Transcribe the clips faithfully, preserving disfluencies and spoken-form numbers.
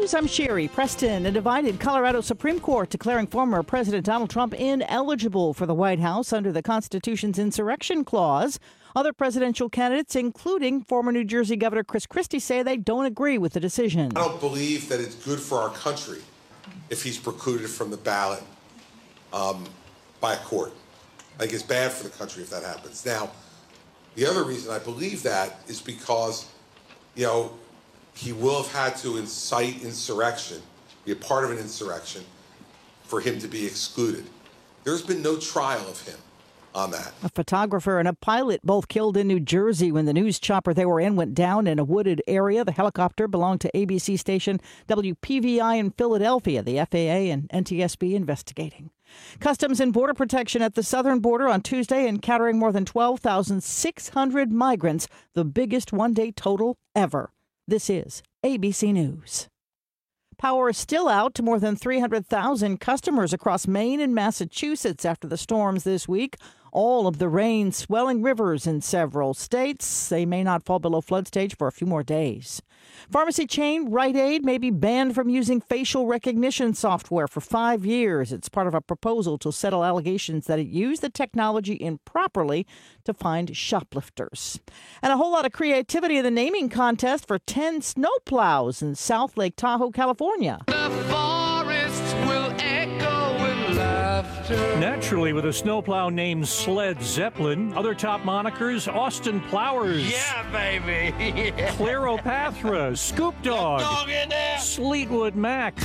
News, I'm Sherry Preston. A divided Colorado Supreme Court declaring former President Donald Trump ineligible for the White House under the Constitution's insurrection clause. Other presidential candidates, including former New Jersey Governor Chris Christie, say they don't agree with the decision. I don't believe that it's good for our country if he's precluded from the ballot um, by a court. I think it's bad for the country if that happens. Now, the other reason I believe that is because, you know, he will have had to incite insurrection, be a part of an insurrection, for him to be excluded. There's been no trial of him on that. A photographer and a pilot both killed in New Jersey when the news chopper they were in went down in a wooded area. The helicopter belonged to A B C station W P V I in Philadelphia. The F A A and N T S B investigating. Customs and Border Protection at the southern border on Tuesday encountering more than twelve thousand six hundred migrants, the biggest one-day total ever. This is A B C News. Power is still out to more than three hundred thousand customers across Maine and Massachusetts after the storms this week. All of the rain swelling rivers in several states. They may not fall below flood stage for a few more days. Pharmacy chain Rite Aid may be banned from using facial recognition software for five years. It's part of a proposal to settle allegations that it used the technology improperly to find shoplifters. And a whole lot of creativity in the naming contest for ten snowplows in South Lake Tahoe, California. The forests will echo with laughter. Naturally, with a snowplow named Sled Zeppelin, other top monikers, Austin Plowers. Yeah, baby. Yeah. Cleopatra, Scoop Dog, Dog in there. Fleetwood Mac.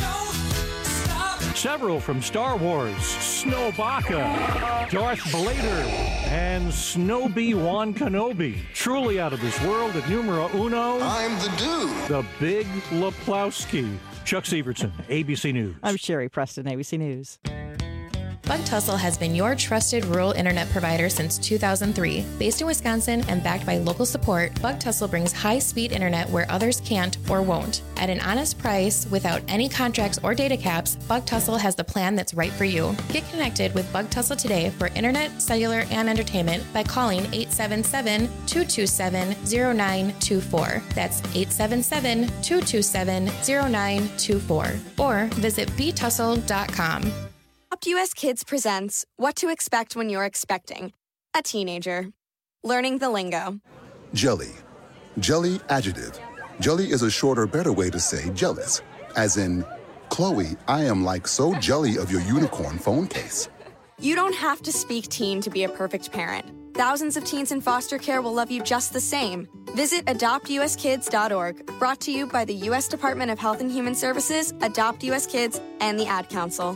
Several from Star Wars, Snowbaka, Darth Blader, and Snowbee Wan Kenobi. Truly out of this world at numero uno. I'm the dude. The Big Leplowski. Chuck Severson, A B C News. I'm Sherry Preston, A B C News. Bug Tussle has been your trusted rural internet provider since two thousand three. Based in Wisconsin and backed by local support, Bug Tussle brings high-speed internet where others can't or won't. At an honest price, without any contracts or data caps, Bug Tussle has the plan that's right for you. Get connected with Bug Tussle today for internet, cellular, and entertainment by calling eight seven seven, two two seven, zero nine two four. That's eight seven seven, two two seven, zero nine two four. Or visit b tussle dot com. Adopt U S Kids presents What to Expect When You're Expecting a Teenager. Learning the lingo. Jelly. Jelly adjective. Jelly is a shorter, better way to say jealous. As in, Chloe, I am like so jelly of your unicorn phone case. You don't have to speak teen to be a perfect parent. Thousands of teens in foster care will love you just the same. Visit adopt u s kids dot org. Brought to you by the U S Department of Health and Human Services, Adopt U S Kids, and the Ad Council.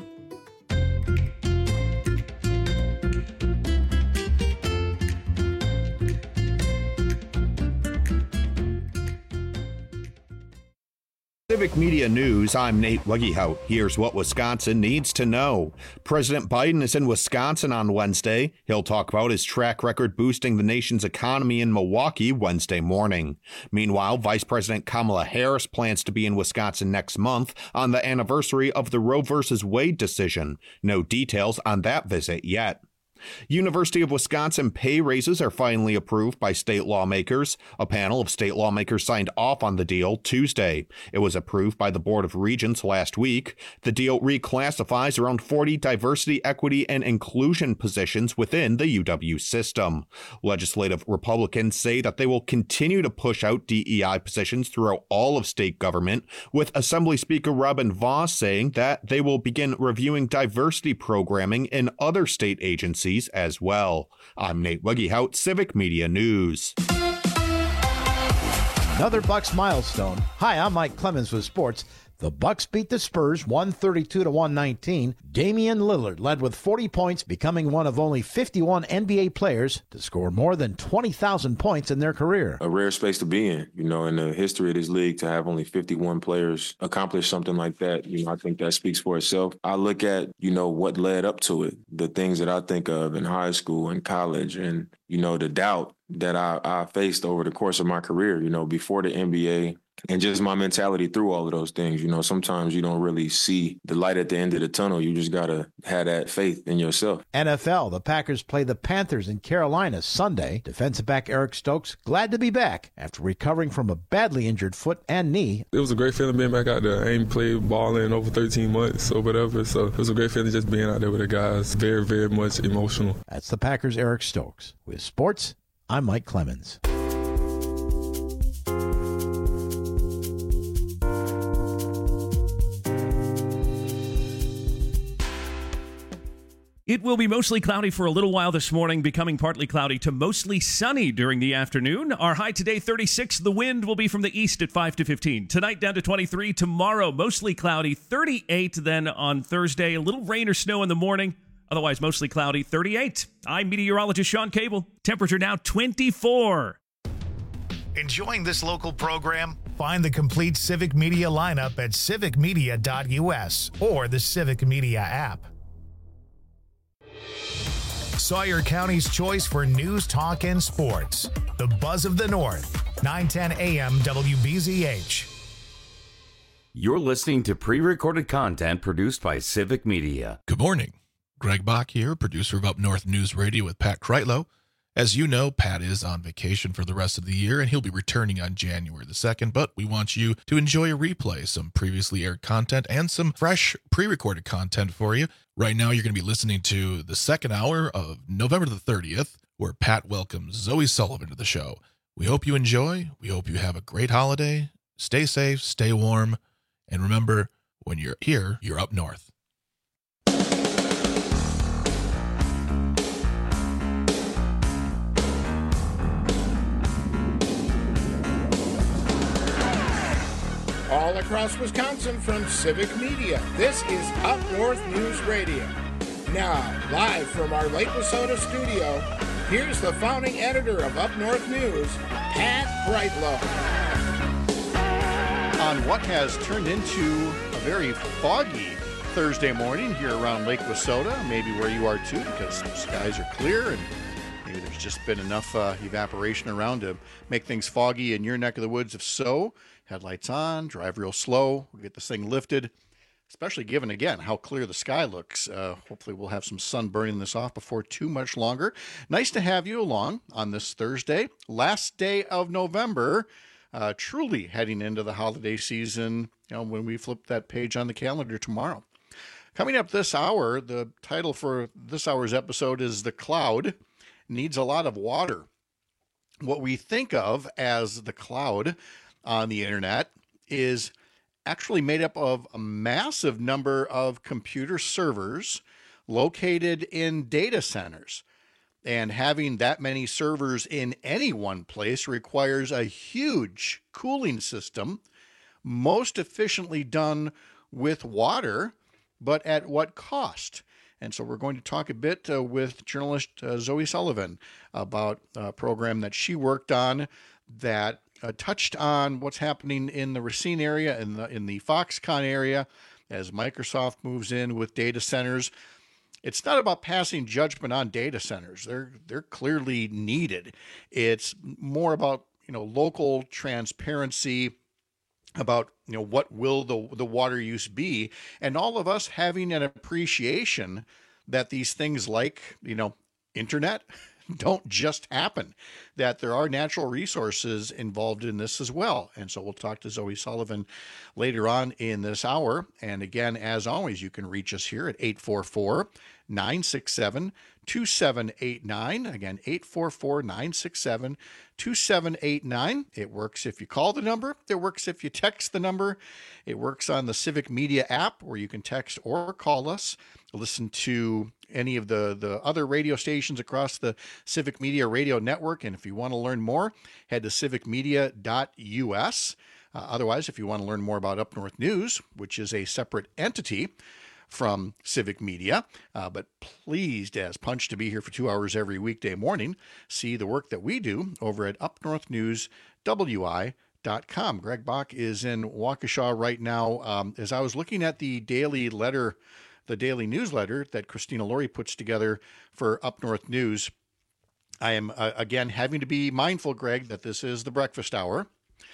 Civic Media News, I'm Nate Weggehout. Here's what Wisconsin needs to know. President Biden is in Wisconsin on Wednesday. He'll talk about his track record boosting the nation's economy in Milwaukee Wednesday morning. Meanwhile, Vice President Kamala Harris plans to be in Wisconsin next month on the anniversary of the Roe versus Wade decision. No details on that visit yet. University of Wisconsin pay raises are finally approved by state lawmakers. A panel of state lawmakers signed off on the deal Tuesday. It was approved by the Board of Regents last week. The deal reclassifies around forty diversity, equity, and inclusion positions within the U W system. Legislative Republicans say that they will continue to push out D E I positions throughout all of state government, with Assembly Speaker Robin Vos saying that they will begin reviewing diversity programming in other state agencies as well. I'm Nate Weggehout, Civic Media News. Another Bucks milestone. Hi, I'm Mike Clemens with sports. The Bucks beat the Spurs one thirty-two to one nineteen. Damian Lillard led with forty points, becoming one of only fifty-one N B A players to score more than twenty thousand points in their career. A rare space to be in, you know, in the history of this league, to have only fifty-one players accomplish something like that. You know, I think that speaks for itself. I look at, you know, what led up to it, the things that I think of in high school and college, and, you know, the doubt that I, I faced over the course of my career, you know, before the N B A, and just my mentality through all of those things. You know, sometimes you don't really see the light at the end of the tunnel. You just got to have that faith in yourself. N F L, the Packers play the Panthers in Carolina Sunday. Defensive back Eric Stokes glad to be back after recovering from a badly injured foot and knee. It was a great feeling being back out there. I ain't played ball in over thirteen months or whatever, so it was a great feeling just being out there with the guys. Very, very much emotional. That's the Packers' Eric Stokes. With sports, I'm Mike Clemens. It will be mostly cloudy for a little while this morning, becoming partly cloudy to mostly sunny during the afternoon. Our high today, thirty-six. The wind will be from the east at five to fifteen. Tonight, down to twenty-three. Tomorrow, mostly cloudy, thirty-eight. Then on Thursday, a little rain or snow in the morning. Otherwise, mostly cloudy, thirty-eight. I'm meteorologist Sean Cable. Temperature now twenty-four. Enjoying this local program? Find the complete Civic Media lineup at civic media dot U S or the Civic Media app. Sawyer County's choice for news, talk, and sports. The Buzz of the North, nine ten A M W B Z H. You're listening to pre-recorded content produced by Civic Media. Good morning. Greg Bach here, producer of Up North News Radio with Pat Kreitlow. As you know, Pat is on vacation for the rest of the year, and he'll be returning on January the second, but we want you to enjoy a replay, some previously aired content, and some fresh pre-recorded content for you. Right now, you're going to be listening to the second hour of November the thirtieth, where Pat welcomes Zoe Sullivan to the show. We hope you enjoy. We hope you have a great holiday. Stay safe, stay warm, and remember, when you're here, you're up north. All across Wisconsin from Civic Media, this is Up North News Radio. Now, live from our Lake Wissota studio, here's the founding editor of Up North News, Pat Kreitlow. On what has turned into a very foggy Thursday morning here around Lake Wissota, maybe where you are too, because the skies are clear and maybe there's just been enough uh, evaporation around to make things foggy in your neck of the woods. If so, headlights on, drive real slow, we'll get this thing lifted, especially given, again, how clear the sky looks. Uh, hopefully we'll have some sun burning this off before too much longer. Nice to have you along on this Thursday, last day of November, uh, truly heading into the holiday season, you know, when we flip that page on the calendar tomorrow. Coming up this hour, the title for this hour's episode is The Cloud Needs a Lot of Water. What we think of as the cloud on the internet is actually made up of a massive number of computer servers located in data centers. And having that many servers in any one place requires a huge cooling system, most efficiently done with water, but at what cost? And so we're going to talk a bit uh, with journalist uh, Zoe Sullivan about a program that she worked on that Uh, touched on what's happening in the Racine area and in the, in the Foxconn area as Microsoft moves in with data centers. It's not about passing judgment on data centers. They're they're clearly needed. It's more about, you know, local transparency about, you know, what will the the water use be, and all of us having an appreciation that these things like, you know, internet don't just happen, that there are natural resources involved in this as well. And so we'll talk to Zoe Sullivan later on in this hour. And again, as always, you can reach us here at eight four four, nine six seven, two seven eight nine. Again, eight four four, nine six seven, two seven eight nine. It works if you call the number. It works if you text the number. It works on the Civic Media app where you can text or call us. Listen to any of the, the other radio stations across the Civic Media radio network. And if you want to learn more, head to civic media dot U S. Uh, otherwise, if you want to learn more about Up North News, which is a separate entity from Civic Media, uh, but pleased as punch to be here for two hours every weekday morning, see the work that we do over at up north news w i dot com. Greg Bach is in Waukesha right now. Um, as I was looking at the daily letter the daily newsletter that Christina Laurie puts together for Up North News, I am, uh, again, having to be mindful, Greg, that this is the breakfast hour.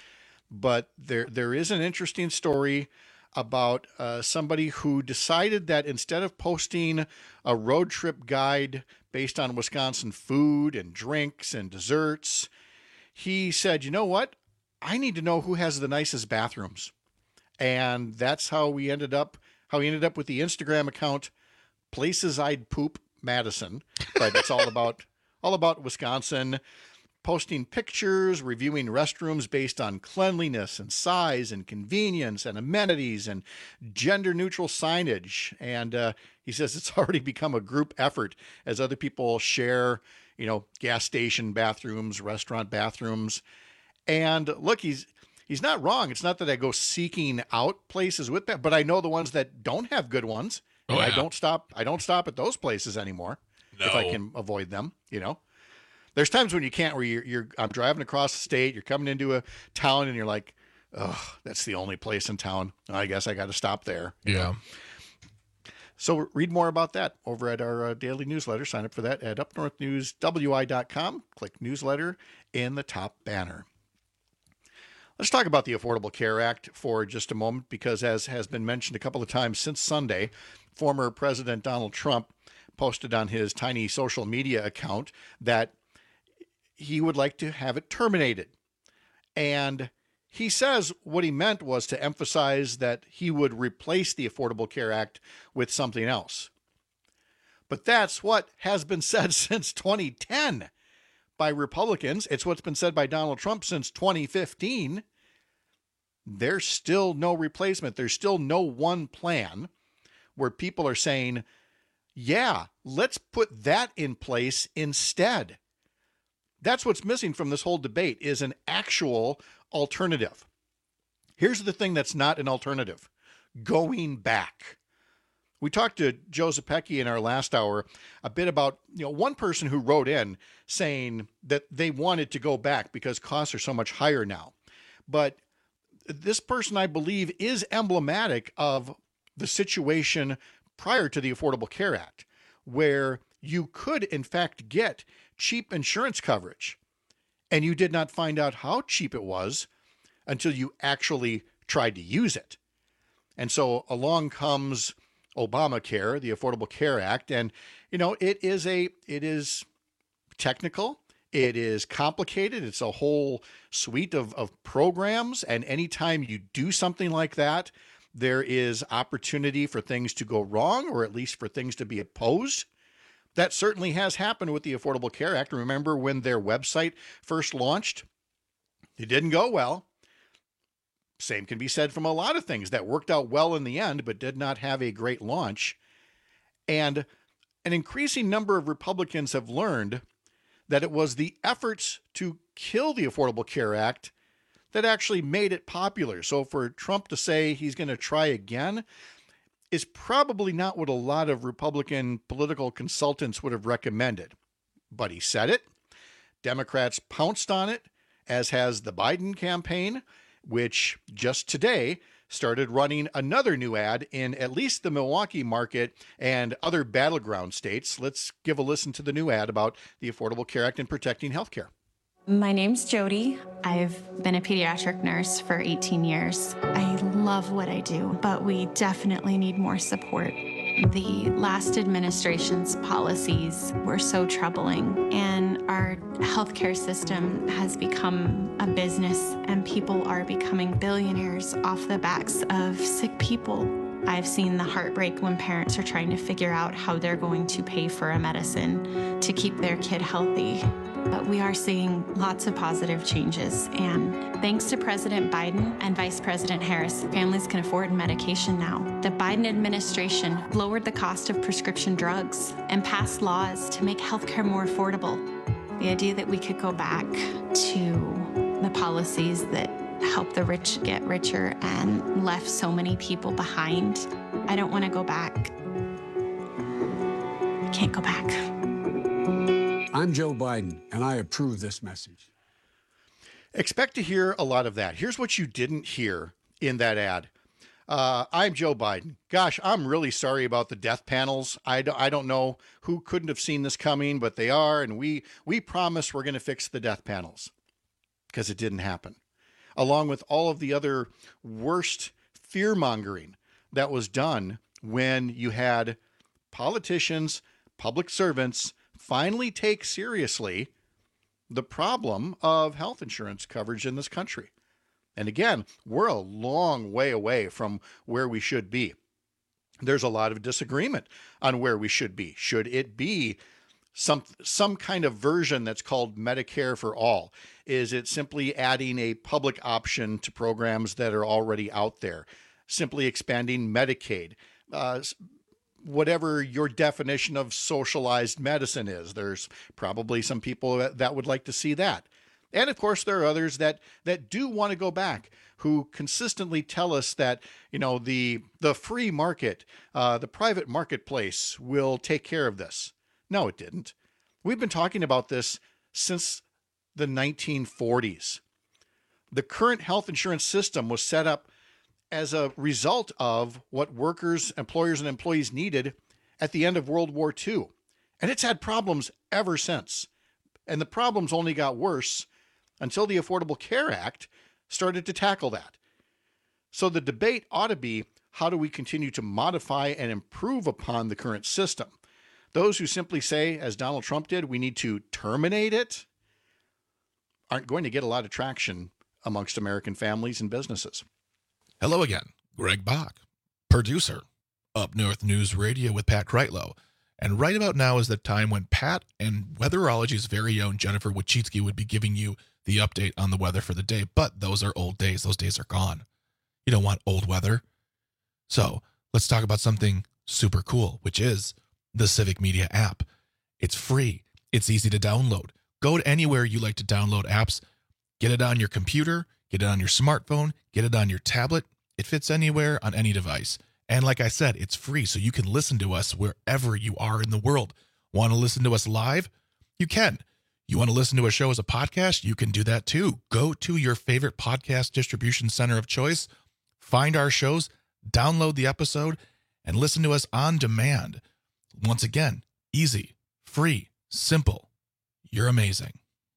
but there there is an interesting story about uh, somebody who decided that instead of posting a road trip guide based on Wisconsin food and drinks and desserts, he said, you know what? I need to know who has the nicest bathrooms. And that's how we ended up, how he ended up with the Instagram account, Places I'd Poop Madison. But it's all about, all about Wisconsin, posting pictures, reviewing restrooms based on cleanliness and size and convenience and amenities and gender neutral signage. And uh, he says it's already become a group effort as other people share, you know, gas station bathrooms, restaurant bathrooms. And look, he's he's not wrong. It's not that I go seeking out places with that, but I know the ones that don't have good ones. Oh, and yeah. I don't stop. I don't stop at those places anymore No. if I can avoid them, you know. There's times when you can't, where you're, you're, I'm driving across the state, you're coming into a town and you're like, oh, that's the only place in town. I guess I got to stop there. Yeah. So read more about that over at our uh, daily newsletter. Sign up for that at up north news w i dot com. Click newsletter in the top banner. Let's talk about the Affordable Care Act for just a moment, because as has been mentioned a couple of times since Sunday, former President Donald Trump posted on his tiny social media account that he would like to have it terminated. And he says what he meant was to emphasize that he would replace the Affordable Care Act with something else. But that's what has been said since twenty ten by Republicans. It's what's been said by Donald Trump since twenty fifteen. There's still no replacement. There's still no one plan where people are saying, yeah, let's put that in place instead. That's what's missing from this whole debate, is an actual alternative. Here's the thing that's not an alternative: going back. We talked to Joe Zepecki in our last hour a bit about, you know, one person who wrote in saying that they wanted to go back because costs are so much higher now. But this person, I believe, is emblematic of the situation prior to the Affordable Care Act, where you could, in fact, get cheap insurance coverage, and you did not find out how cheap it was until you actually tried to use it. And so along comes Obamacare, the Affordable Care Act, and you know, it is a it is technical, it is complicated, it's a whole suite of, of programs, and anytime you do something like that, there is opportunity for things to go wrong, or at least for things to be opposed. That certainly has happened with the Affordable Care Act. Remember when their website first launched? It didn't go well. Same can be said from a lot of things that worked out well in the end, but did not have a great launch. And an increasing number of Republicans have learned that it was the efforts to kill the Affordable Care Act that actually made it popular. So for Trump to say he's going to try again is probably not what a lot of Republican political consultants would have recommended. But he said it. Democrats pounced on it, as has the Biden campaign, which just today started running another new ad in at least the Milwaukee market and other battleground states. Let's give a listen to the new ad about the Affordable Care Act and protecting health care. My name's Jody. I've been a pediatric nurse for eighteen years. I love what I do, but we definitely need more support. The last administration's policies were so troubling, and our healthcare system has become a business, and people are becoming billionaires off the backs of sick people. I've seen the heartbreak when parents are trying to figure out how they're going to pay for a medicine to keep their kid healthy. But we are seeing lots of positive changes, and thanks to President Biden and Vice President Harris, families can afford medication now. The Biden administration lowered the cost of prescription drugs and passed laws to make healthcare more affordable. The idea that we could go back to the policies that helped the rich get richer and left so many people behind, I don't want to go back. I can't go back. I'm Joe Biden, and I approve this message. Expect to hear a lot of that. Here's what you didn't hear in that ad. Uh, I'm Joe Biden. Gosh, I'm really sorry about the death panels. I don't, I don't know who couldn't have seen this coming, but they are, and we we promise we're going to fix the death panels, because it didn't happen. along with all of the other worst fear-mongering that was done when you had politicians, public servants finally take seriously the problem of health insurance coverage in this country. And again, we're a long way away from where we should be. There's a lot of disagreement on where we should be. Should it be some some kind of version that's called Medicare for all? Is it simply adding a public option to programs that are already out there? Simply expanding Medicaid? Uh, whatever your definition of socialized medicine is, there's probably some people that, that would like to see that. And of course, there are others that that do want to go back, who consistently tell us that, you know, the the free market, uh, the private marketplace will take care of this. No, it didn't. We've been talking about this since the nineteen forties. The current health insurance system was set up as a result of what workers, employers, and employees needed at the end of World War Two. And it's had problems ever since. And the problems only got worse until the Affordable Care Act started to tackle that. So the debate ought to be, how do we continue to modify and improve upon the current system? Those who simply say, as Donald Trump did, we need to terminate it, aren't going to get a lot of traction amongst American families and businesses. Hello again, Greg Bach, producer, Up North News Radio with Pat Kreitlow. And right about now is the time when Pat and Weatherology's very own Jennifer Wachitsky would be giving you the update on the weather for the day. But those are old days. Those days are gone. You don't want old weather. So let's talk about something super cool, which is the Civic Media app. It's free. It's easy to download. Go to anywhere you like to download apps. Get it on your computer. Get it on your smartphone. Get it on your tablet. It fits anywhere on any device. And like I said, it's free, so you can listen to us wherever you are in the world. Want to listen to us live? You can. You want to listen to a show as a podcast? You can do that too. Go to your favorite podcast distribution center of choice, find our shows, download the episode, and listen to us on demand. Once again, easy, free, simple. You're amazing.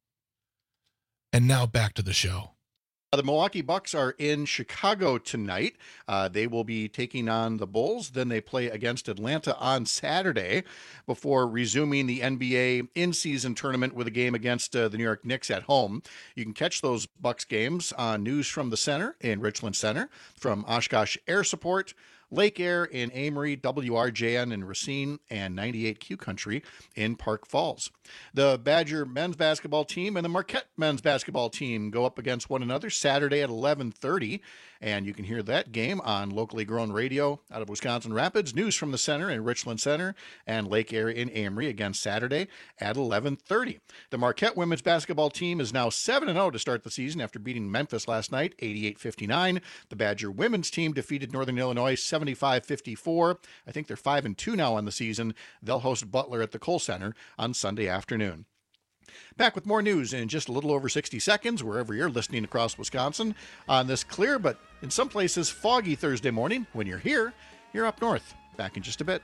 And now back to the show. The Milwaukee Bucks are in Chicago tonight. Uh, they will be taking on the Bulls. Then they play against Atlanta on Saturday before resuming the N B A in-season tournament with a game against uh, the New York Knicks at home. You can catch those Bucks games on News from the Center in Richland Center, from Oshkosh Air Support, Lake Air in Amory, W R J N in Racine, and ninety-eight Q Country in Park Falls. The Badger men's basketball team and the Marquette men's basketball team go up against one another Saturday at eleven thirty, and you can hear that game on locally grown radio out of Wisconsin Rapids, News from the Center in Richland Center, and Lake Air in Amory again Saturday at eleven thirty. The Marquette women's basketball team is now seven and oh to start the season after beating Memphis last night, eighty-eight fifty-nine. The Badger women's team defeated Northern Illinois seventy-five fifty-four. I think they're five and two now on the season. They'll host Butler at the Kohl Center on Sunday afternoon. Back with more news in just a little over sixty seconds, wherever you're listening across Wisconsin, on this clear but in some places foggy Thursday morning. When you're here, you're up north. Back in just a bit.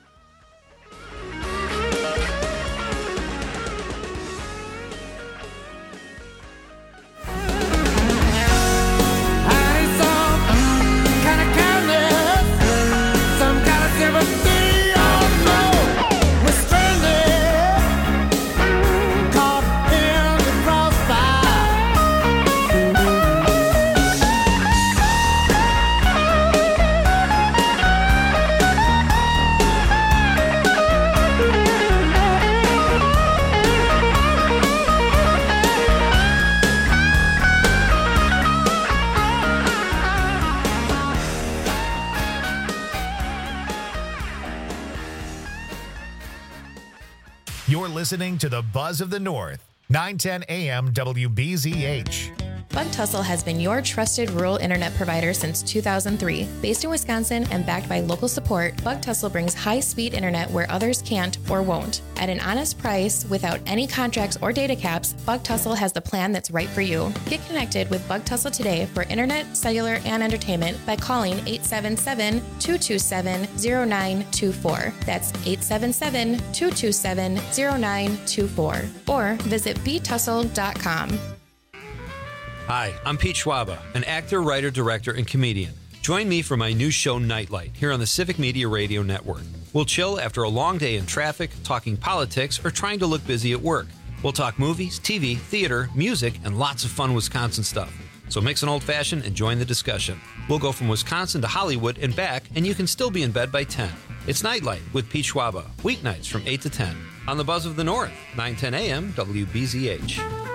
You're listening to the Buzz of the North, nine ten A M W B Z H. Bug Tussle has been your trusted rural internet provider since two thousand three. Based in Wisconsin and backed by local support, Bug Tussle brings high-speed internet where others can't or won't. At an honest price, without any contracts or data caps, Bug Tussle has the plan that's right for you. Get connected with Bug Tussle today for internet, cellular, and entertainment by calling eight seven seven, two two seven, zero nine two four. That's eight seven seven, two two seven, zero nine two four. Or visit b tussle dot com. Hi, I'm Pete Schwaba, an actor, writer, director, and comedian. Join me for my new show, Nightlight, here on the Civic Media Radio Network. We'll chill after a long day in traffic, talking politics, or trying to look busy at work. We'll talk movies, T V, theater, music, and lots of fun Wisconsin stuff. So mix an old-fashioned and join the discussion. We'll go from Wisconsin to Hollywood and back, and you can still be in bed by ten. It's Nightlight with Pete Schwaba, weeknights from eight to ten. On the Buzz of the North, nine ten a.m. W B Z H.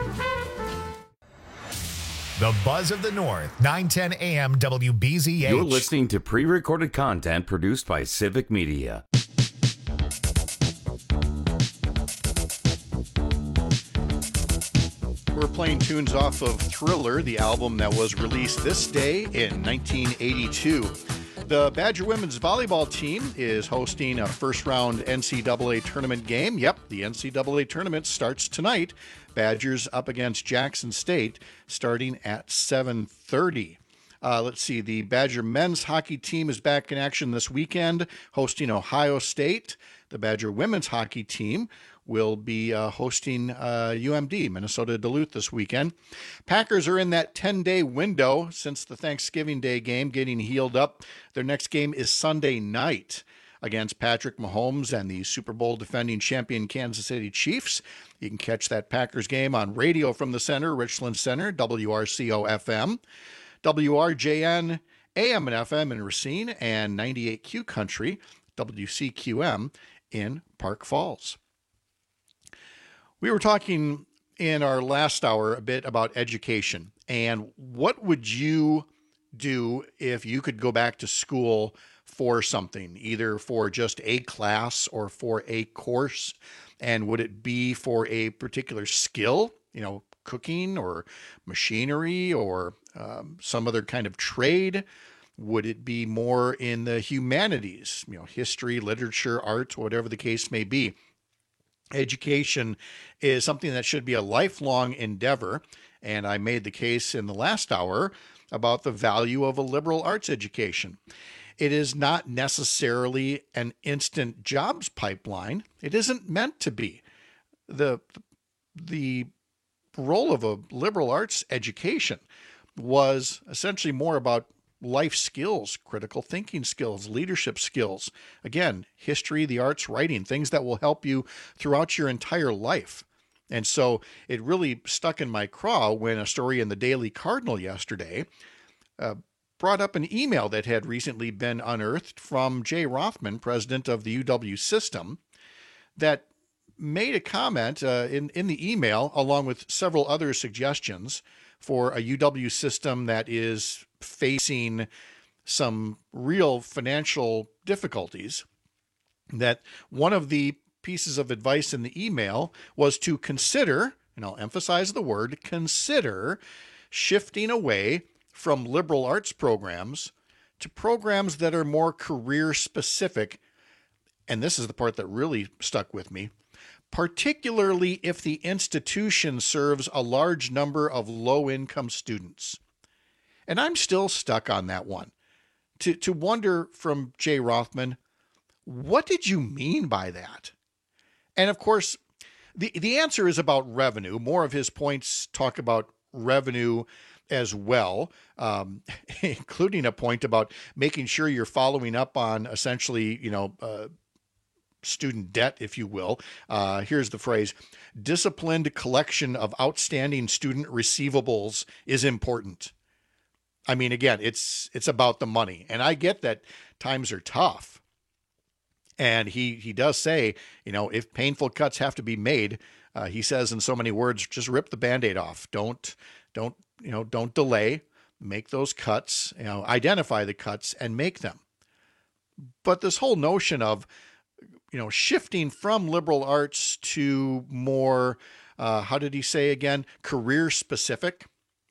The Buzz of the North, nine ten a.m. W B Z H. You're listening to pre-recorded content produced by Civic Media. We're playing tunes off of Thriller, the album that was released this day in nineteen eighty-two. The Badger women's volleyball team is hosting a first-round N C double A tournament game. Yep, the N C double A tournament starts tonight. Badgers up against Jackson State starting at seven thirty. Uh, let's see, the Badger men's hockey team is back in action this weekend, hosting Ohio State. The Badger women's hockey team will be uh, hosting uh, U M D, Minnesota Duluth, this weekend. Packers are in that ten-day window since the Thanksgiving Day game, getting healed up. Their next game is Sunday night against Patrick Mahomes and the Super Bowl defending champion Kansas City Chiefs. You can catch that Packers game on radio from the center, Richland Center, W R C O F M, W R J N A M and F M in Racine, and ninety-eight Q Country, W C Q M in Park Falls. We were talking in our last hour a bit about education, and what would you do if you could go back to school for something, either for just a class or for a course? And would it be for a particular skill, you know, cooking or machinery or um, some other kind of trade? Would it be more in the humanities, you know, history, literature, art, whatever the case may be? Education is something that should be a lifelong endeavor, and I made the case in the last hour about the value of a liberal arts education. It is not necessarily an instant jobs pipeline. It isn't meant to be. The, the role of a liberal arts education was essentially more about life skills, critical thinking skills, leadership skills. Again, history, the arts, writing, things that will help you throughout your entire life. And so it really stuck in my craw when a story in the Daily Cardinal yesterday uh, brought up an email that had recently been unearthed from Jay Rothman, president of the U W system, that made a comment uh, in, in the email, along with several other suggestions for a U W system that is facing some real financial difficulties, that one of the pieces of advice in the email was to consider, and I'll emphasize the word consider, shifting away from liberal arts programs to programs that are more career specific. And this is the part that really stuck with me, particularly if the institution serves a large number of low-income students. And I'm still stuck on that one. To, to wonder from Jay Rothman, what did you mean by that? And of course, the, the answer is about revenue. More of his points talk about revenue as well, um, including a point about making sure you're following up on essentially, you know, uh, student debt, if you will. Uh, here's the phrase: disciplined collection of outstanding student receivables is important. I mean, again, it's it's about the money. And I get that times are tough. And he, he does say, you know, if painful cuts have to be made, uh, he says in so many words, just rip the Band-Aid off. Don't, don't, you know, don't delay. Make those cuts, you know, identify the cuts and make them. But this whole notion of, you know, shifting from liberal arts to more, uh, how did he say again, career specific.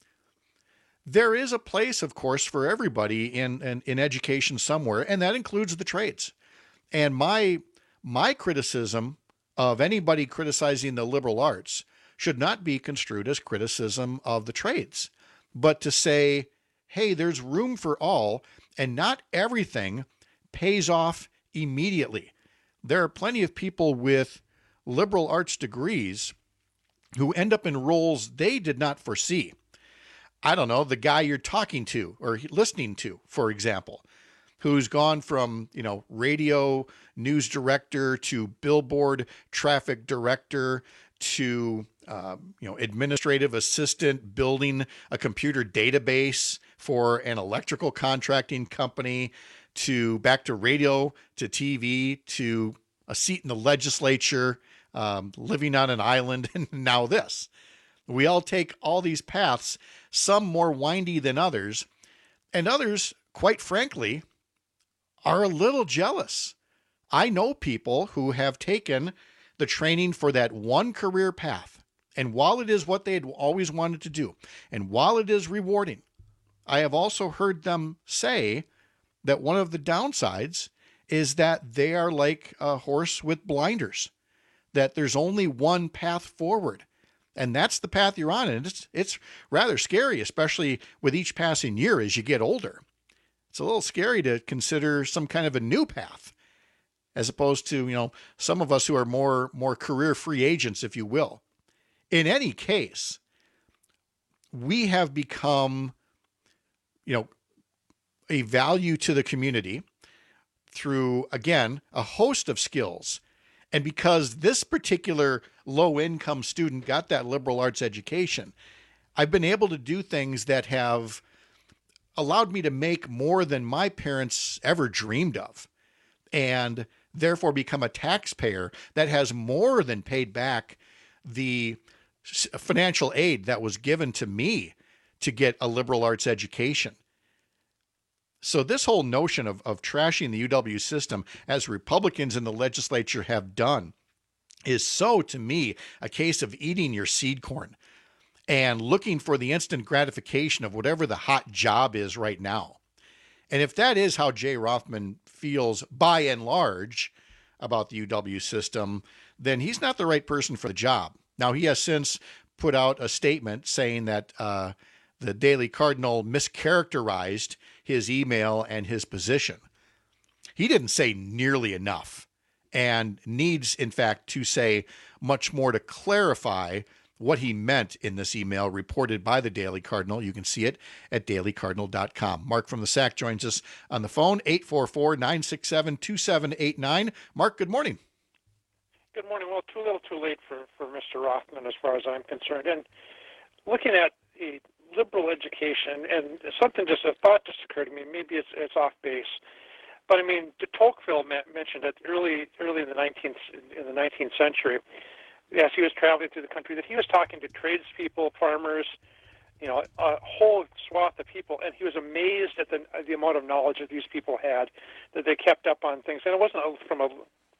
There is a place, of course, for everybody in, in, in education somewhere, and that includes the trades. And my, my criticism of anybody criticizing the liberal arts should not be construed as criticism of the trades, but to say, hey, there's room for all, and not everything pays off immediately. There are plenty of people with liberal arts degrees who end up in roles they did not foresee. I don't know, the guy you're talking to or listening to, for example, who's gone from, you know, radio news director to billboard traffic director to, uh, you know, administrative assistant building a computer database for an electrical contracting company, to back to radio, to T V, to a seat in the legislature, um, living on an island, and now this. We all take all these paths, some more windy than others, and others, quite frankly, are a little jealous. I know people who have taken the training for that one career path, and while it is what they had always wanted to do, and while it is rewarding, I have also heard them say that one of the downsides is that they are like a horse with blinders, that there's only one path forward. And that's the path you're on. And it's, it's rather scary, especially with each passing year as you get older. It's a little scary to consider some kind of a new path, as opposed to, you know, some of us who are more, more career free agents, if you will. In any case, we have become, you know, a value to the community through, again, a host of skills. And because this particular low-income student got that liberal arts education, I've been able to do things that have allowed me to make more than my parents ever dreamed of, and therefore become a taxpayer that has more than paid back the financial aid that was given to me to get a liberal arts education. So this whole notion of, of trashing the U W system, as Republicans in the legislature have done, is so, to me, a case of eating your seed corn and looking for the instant gratification of whatever the hot job is right now. And if that is how Jay Rothman feels by and large about the U W system, then he's not the right person for the job. Now, he has since put out a statement saying that uh, the Daily Cardinal mischaracterized his email and his position. He didn't say nearly enough, and needs, in fact, to say much more to clarify what he meant in this email reported by the Daily Cardinal. You can see it at daily cardinal dot com. Mark from the S A C joins us on the phone, eight four four, nine six seven, two seven eight nine. Mark, good morning. Good morning. Well, too little too late for, for Mister Rothman as far as I'm concerned. And looking at a liberal education, and something just, a thought just occurred to me, maybe it's it's off base, but I mean, de Tocqueville mentioned that early early in the nineteenth in the nineteenth century, as he was traveling through the country, that he was talking to tradespeople, farmers, you know, a whole swath of people, and he was amazed at the the amount of knowledge that these people had, that they kept up on things, and it wasn't from a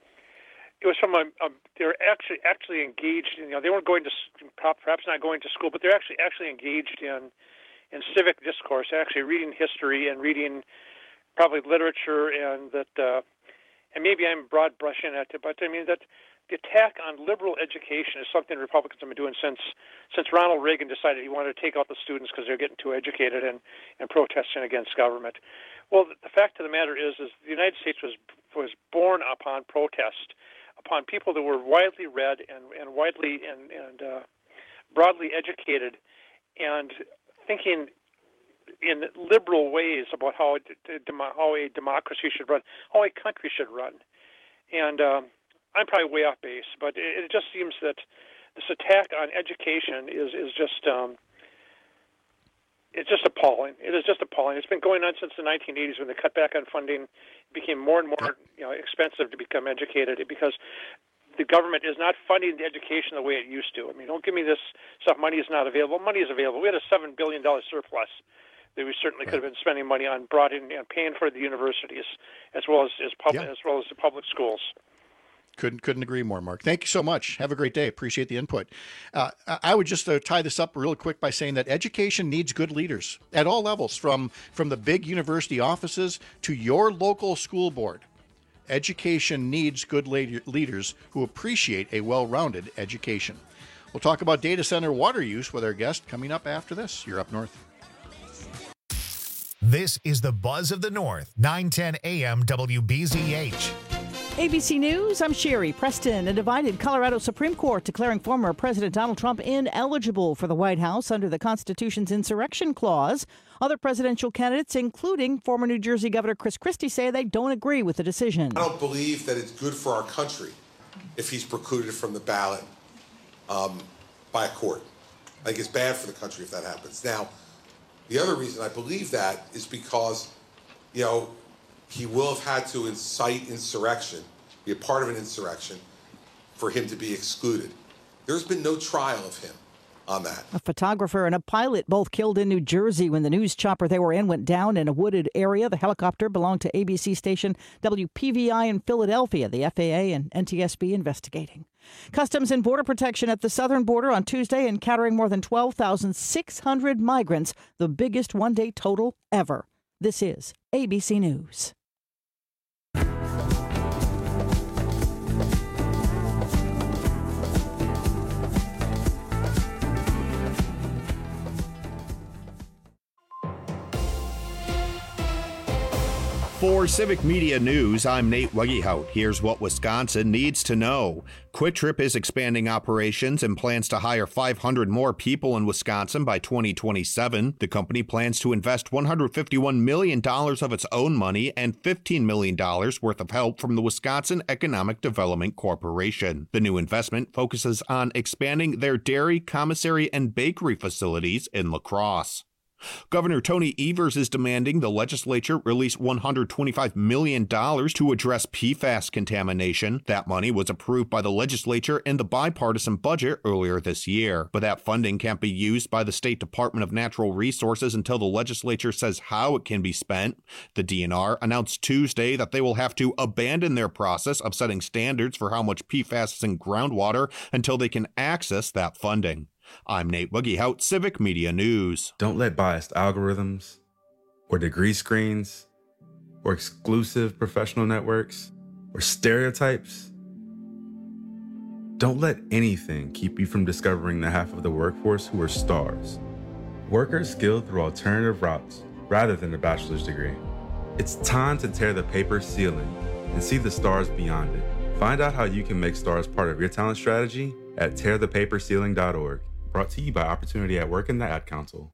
It was from a, a they were actually actually engaged in, you know, they weren't going to, perhaps not going to school, but they're actually actually engaged in in civic discourse, actually reading history and reading probably literature, and that uh, and maybe I'm broad brushing at it, but I mean that the attack on liberal education is something Republicans have been doing since since Ronald Reagan decided he wanted to take out the students because they're getting too educated and, and protesting against government. Well, the fact of the matter is, is the United States was was born upon protest, upon people that were widely read and, and widely and, and uh, broadly educated, and thinking in liberal ways about how a, how a democracy should run, how a country should run. And um, I'm probably way off base, but it, it just seems that this attack on education is is just um, it's just appalling. It is just appalling. It's been going on since the nineteen eighties when they cut back on funding. It became more and more you know, expensive to become educated because the government is not funding the education the way it used to. I mean, don't give me this stuff, money is not available. Money is available. We had a seven billion dollars surplus that we certainly could have been spending money on broadening and paying for the universities as well as, as, public, Yeah. as, well as the public schools. Couldn't couldn't agree more, Mark. Thank you so much. Have a great day. Appreciate the input. Uh, I would just uh, tie this up real quick by saying that education needs good leaders at all levels, from from the big university offices to your local school board. Education needs good la- leaders who appreciate a well-rounded education. We'll talk about data center water use with our guest coming up after this. You're Up North. This is the Buzz of the North, nine ten A M W B Z H. A B C News, I'm Sherry Preston. A divided Colorado Supreme Court declaring former President Donald Trump ineligible for the White House under the Constitution's insurrection clause. Other presidential candidates, including former New Jersey Governor Chris Christie, say they don't agree with the decision. I don't believe that it's good for our country if he's precluded from the ballot um, by a court. I think it's bad for the country if that happens. Now, the other reason I believe that is because, you know, he will have had to incite insurrection, be a part of an insurrection, for him to be excluded. There's been no trial of him on that. A photographer and a pilot both killed in New Jersey when the news chopper they were in went down in a wooded area. The helicopter belonged to A B C station W P V I in Philadelphia. The F A A and N T S B investigating. Customs and Border Protection at the southern border on Tuesday encountering more than twelve thousand six hundred migrants, the biggest one-day total ever. This is A B C News. For Civic Media News, I'm Nate Weggehout. Here's what Wisconsin needs to know. Quick Trip is expanding operations and plans to hire five hundred more people in Wisconsin by twenty twenty-seven. The company plans to invest one hundred fifty-one million dollars of its own money and fifteen million dollars worth of help from the Wisconsin Economic Development Corporation. The new investment focuses on expanding their dairy, commissary, and bakery facilities in La Crosse. Governor Tony Evers is demanding the legislature release one hundred twenty-five million dollars to address P FAS contamination. That money was approved by the legislature in the bipartisan budget earlier this year. But that funding can't be used by the State Department of Natural Resources until the legislature says how it can be spent. The D N R announced Tuesday that they will have to abandon their process of setting standards for how much P FAS is in groundwater until they can access that funding. I'm Nate Weggehout, Civic Media News. Don't let biased algorithms or degree screens or exclusive professional networks or stereotypes, don't let anything keep you from discovering the half of the workforce who are stars. Workers skilled through alternative routes rather than a bachelor's degree. It's time to tear the paper ceiling and see the stars beyond it. Find out how you can make stars part of your talent strategy at tear the paper ceiling dot org. Brought to you by Opportunity at Work and the Ad Council.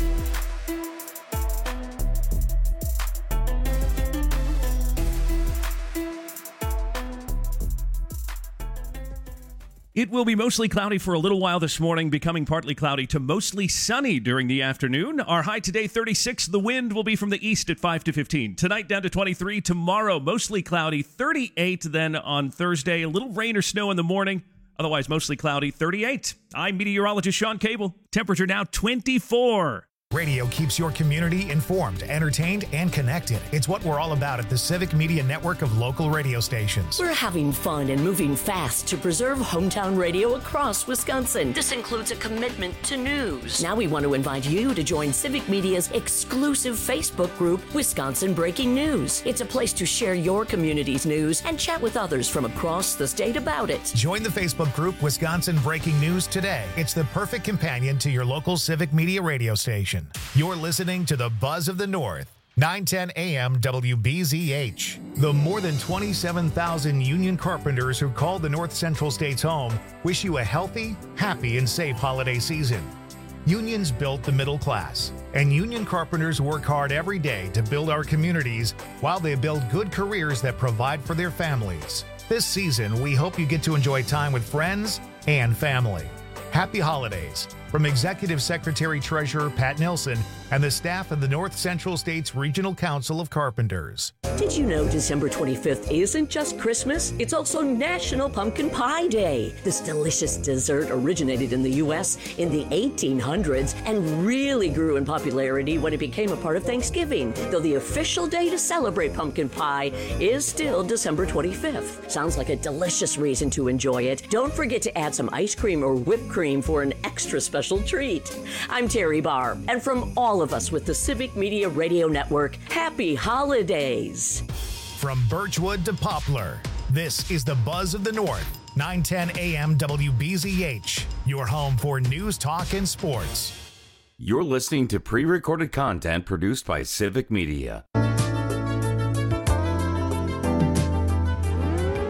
It will be mostly cloudy for a little while this morning, becoming partly cloudy to mostly sunny during the afternoon. Our high today, thirty-six. The wind will be from the east at five to fifteen. Tonight, down to twenty-three. Tomorrow, mostly cloudy, thirty-eight. Then on Thursday, a little rain or snow in the morning. Otherwise, mostly cloudy, thirty-eight. I'm meteorologist Sean Cable. Temperature now twenty-four. Radio keeps your community informed, entertained, and connected. It's what we're all about at the Civic Media Network of local radio stations. We're having fun and moving fast to preserve hometown radio across Wisconsin. This includes a commitment to news. Now we want to invite you to join Civic Media's exclusive Facebook group, Wisconsin Breaking News. It's a place to share your community's news and chat with others from across the state about it. Join the Facebook group, Wisconsin Breaking News, today. It's the perfect companion to your local Civic Media radio station. You're listening to the Buzz of the North, nine ten A M W B Z H. The more than twenty-seven thousand union carpenters who call the North Central States home wish you a healthy, happy, and safe holiday season. Unions built the middle class, and union carpenters work hard every day to build our communities while they build good careers that provide for their families. This season, we hope you get to enjoy time with friends and family. Happy holidays from Executive Secretary Treasurer Pat Nilsson and the staff of the North Central States Regional Council of Carpenters. Did you know December twenty-fifth isn't just Christmas? It's also National Pumpkin Pie Day. This delicious dessert originated in the U S in the eighteen hundreds and really grew in popularity when it became a part of Thanksgiving, though the official day to celebrate pumpkin pie is still December twenty-fifth. Sounds like a delicious reason to enjoy it. Don't forget to add some ice cream or whipped cream for an extra special treat. I'm Terry Barr, and from all of us with the Civic Media Radio Network, happy holidays. From Birchwood to Poplar, this is the Buzz of the North, nine ten A M W B Z H, your home for news, talk, and sports. You're listening to pre-recorded content produced by Civic Media.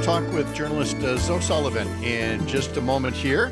talk with journalist uh, Zoe Sullivan in just a moment here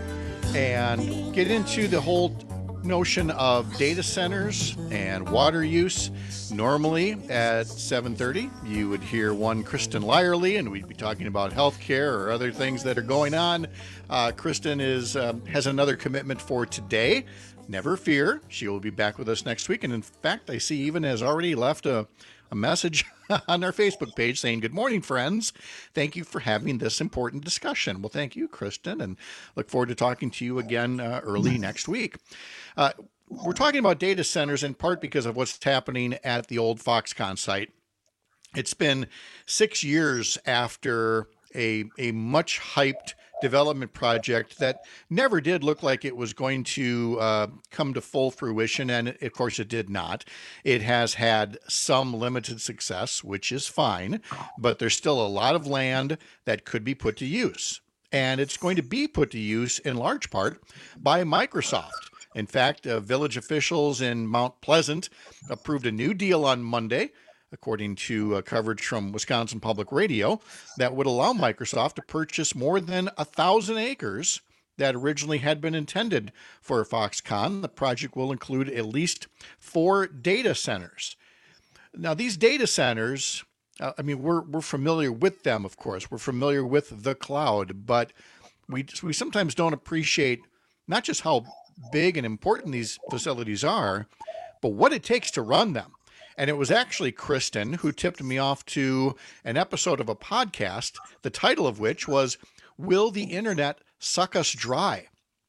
and get into the whole notion of data centers and water use. Normally at seven thirty, you would hear one Kristen Lyerly, and we'd be talking about healthcare or other things that are going on. Uh, Kristen is um, has another commitment for today. Never fear, she will be back with us next week. And in fact, I see even has already left a, a message on our Facebook page saying, "Good morning, friends. Thank you for having this important discussion." Well, thank you, Kristen, and look forward to talking to you again uh, early next week. Uh, we're talking about data centers in part because of what's happening at the old Foxconn site. It's been six years after a, a much hyped development project that never did look like it was going to uh, come to full fruition, and of course it did not. It has had some limited success, which is fine, but there's still a lot of land that could be put to use, and it's going to be put to use in large part by Microsoft. In fact, uh, village officials in Mount Pleasant approved a new deal on Monday, according to uh, coverage from Wisconsin Public Radio, that would allow Microsoft to purchase more than a thousand acres that originally had been intended for Foxconn. The project will include at least four data centers. Now, these data centers, uh, I mean, we're we're familiar with them, of course. We're familiar with the cloud, but we we sometimes don't appreciate not just how big and important these facilities are, but what it takes to run them. And it was actually Kristen who tipped me off to an episode of a podcast, the title of which was, "Will the Internet Suck Us Dry?"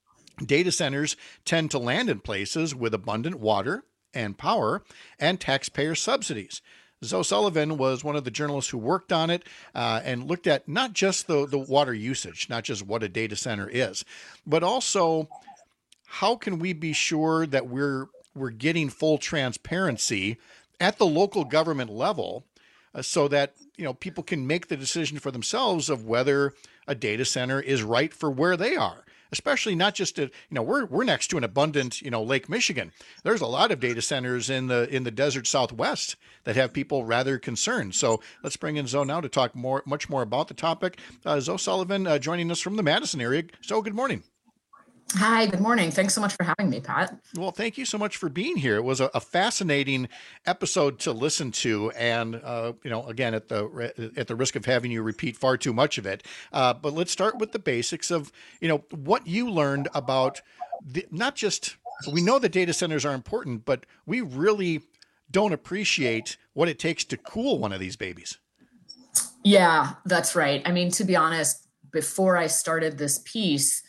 Data centers tend to land in places with abundant water and power and taxpayer subsidies. Zoe Sullivan was one of the journalists who worked on it uh, and looked at not just the, the water usage, not just what a data center is, but also how can we be sure that we're we're getting full transparency at the local government level uh, so that, you know, people can make the decision for themselves of whether a data center is right for where they are, especially not just to, you know, we're we're next to an abundant, you know, Lake Michigan. There's a lot of data centers in the in the desert Southwest that have people rather concerned. So let's bring in Zoe now to talk more, much more about the topic. Uh, Zoe Sullivan uh, joining us from the Madison area. So good morning. Hi, good morning. Thanks so much for having me, Pat. Well, thank you so much for being here. It was a, a fascinating episode to listen to, and uh, you know, again, at the at the risk of having you repeat far too much of it, uh, but let's start with the basics of, you know, what you learned about the, not just, we know that data centers are important, but we really don't appreciate what it takes to cool one of these babies. Yeah, that's right. I mean, to be honest, before I started this piece,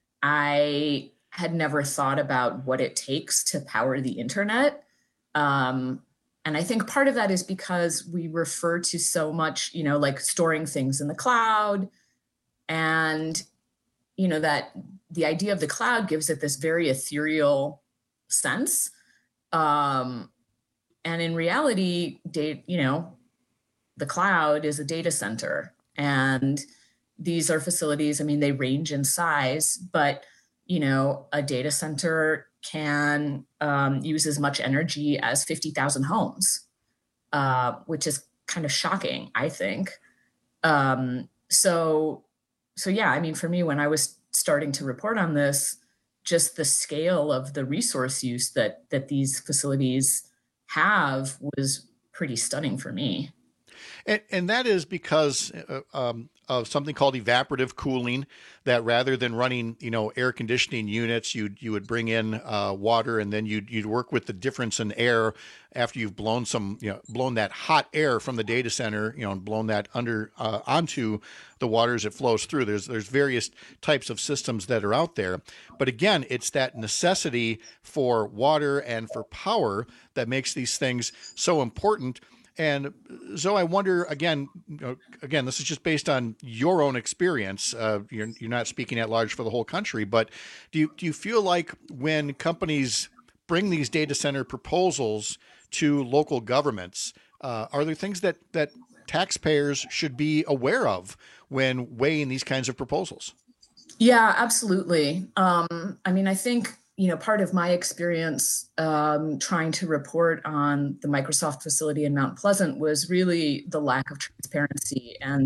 I had never thought about what it takes to power the internet. Um, and I think part of that is because we refer to so much, you know, like storing things in the cloud. And, you know, that the idea of the cloud gives it this very ethereal sense. Um, and in reality, data, you know, the cloud is a data center. And these are facilities, I mean, they range in size, but, you know, a data center can um, use as much energy as fifty thousand homes, uh, which is kind of shocking, I think. Um, so, so yeah, I mean, for me, when I was starting to report on this, just the scale of the resource use that that these facilities have was pretty stunning for me. And, and that is because uh, um, of something called evaporative cooling, that rather than running, you know, air conditioning units, you you would bring in uh, water, and then you'd you'd work with the difference in air after you've blown some, you know, blown that hot air from the data center, you know, and blown that under uh, onto the water as it flows through. There's there's various types of systems that are out there, but again, it's that necessity for water and for power that makes these things so important. And Zoe, I wonder, again, you know, again, this is just based on your own experience. Uh, you're, you're not speaking at large for the whole country, but do you, do you feel like when companies bring these data center proposals to local governments, uh, are there things that, that taxpayers should be aware of when weighing these kinds of proposals? Yeah, absolutely. Um, I mean, I think, you know, part of my experience um, trying to report on the Microsoft facility in Mount Pleasant was really the lack of transparency. And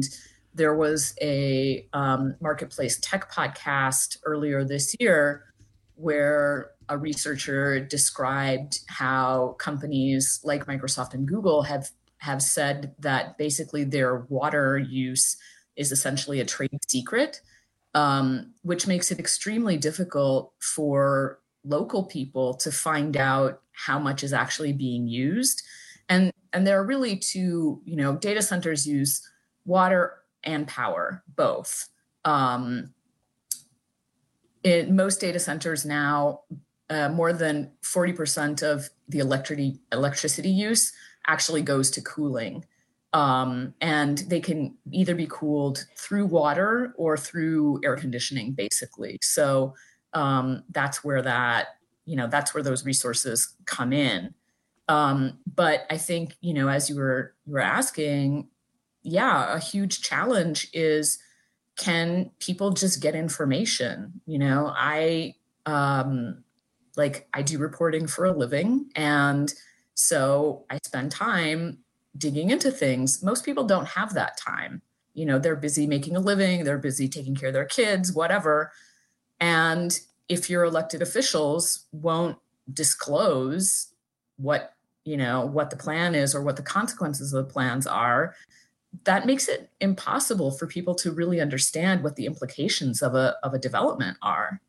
there was a um, Marketplace Tech podcast earlier this year where a researcher described how companies like Microsoft and Google have, have said that basically their water use is essentially a trade secret, um, which makes it extremely difficult for local people to find out how much is actually being used. And, and there are really two, you know, data centers use water and power, both. Um, in most data centers now, uh, more than forty percent of the electricity, electricity use actually goes to cooling. Um, and they can either be cooled through water or through air conditioning, basically. So um, that's where that, you know, that's where those resources come in. Um, but I think, you know, as you were, you were asking, yeah, a huge challenge is, can people just get information? You know, I, um, like I do reporting for a living. And so I spend time digging into things. Most people don't have that time. You know, they're busy making a living, they're busy taking care of their kids, whatever. And if your elected officials won't disclose what, you know, what the plan is or what the consequences of the plans are, that makes it impossible for people to really understand what the implications of a, of a development are.